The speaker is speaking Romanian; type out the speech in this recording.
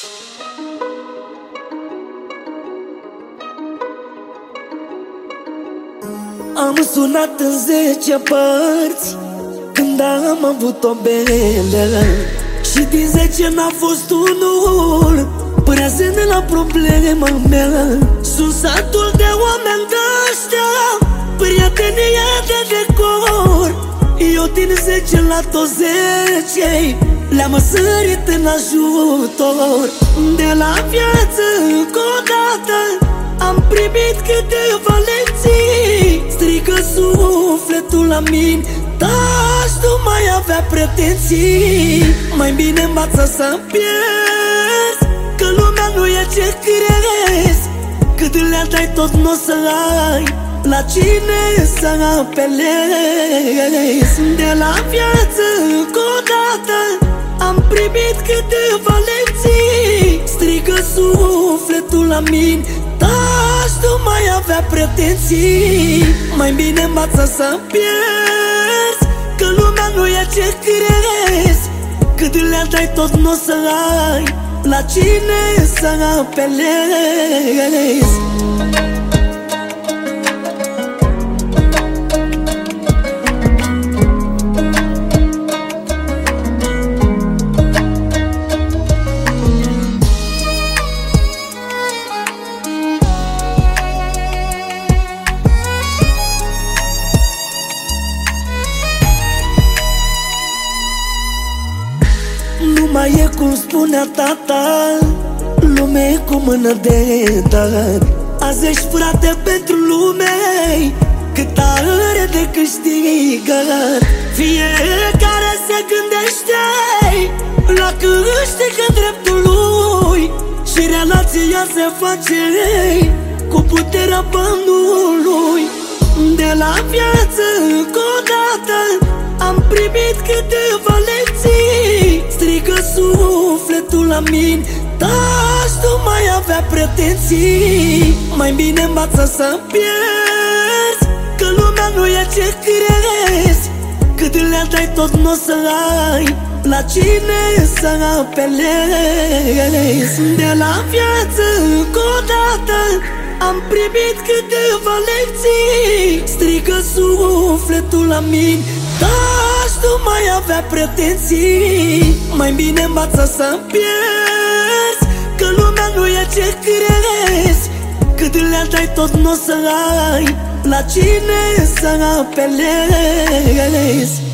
Am sunat în 10 părți când am avut o belă, și din 10 n-a fost unul prezent la problema mea. Sunt satul de oameni de-aștia, prietenie de decor. Eu din 10 la toți 10 le-am sărit în ajutor. De la viață încă o dată am primit câteva lecții. Strică sufletul la mine, dar nu mai avea pretenții. Mai bine învață să pierzi, că lumea nu e ce crezi. Cât le dai tot n-o să ai la cine să apelezi. De la viață încă o dată am primit câteva lecții. Strică sufletul la mine, dar nu mai avea pretenții. Mai bine învață să pierzi, că lumea nu e ce crezi. Cât le dai tot n-o să ai la cine să apelezi. Nu mai e cum spunea tata, lume e cu mână de dat. Azi ești frate pentru lume, cât are de câștigat. Fiecare se gândește la câștigă dreptul lui, și relația se face cu puterea banului. De la viață încă o dată am primit câteva lecții. Strică sufletul la mine, dar nu mai avea pretenții. Mai bine învață să pierzi, că lumea nu e ce crezi. Cât le dai tot n-o să ai la cine să apelezi. De la viață încă o dată am primit câteva lecții. Strică sufletul la mine, dar nu mai avea pretenții. Mai bine învață să pierzi, că lumea nu e ce crezi. Cât le dai tot n-o să ai la cine să apelezi.